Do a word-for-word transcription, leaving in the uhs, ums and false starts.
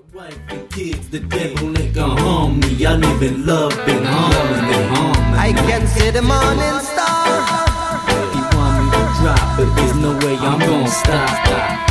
Wife and kids, the devil ain't gonna harm me. I live in love and harmony, harmony. I can see the morning star. You want me to drop, but there's no way I'm gonna stop.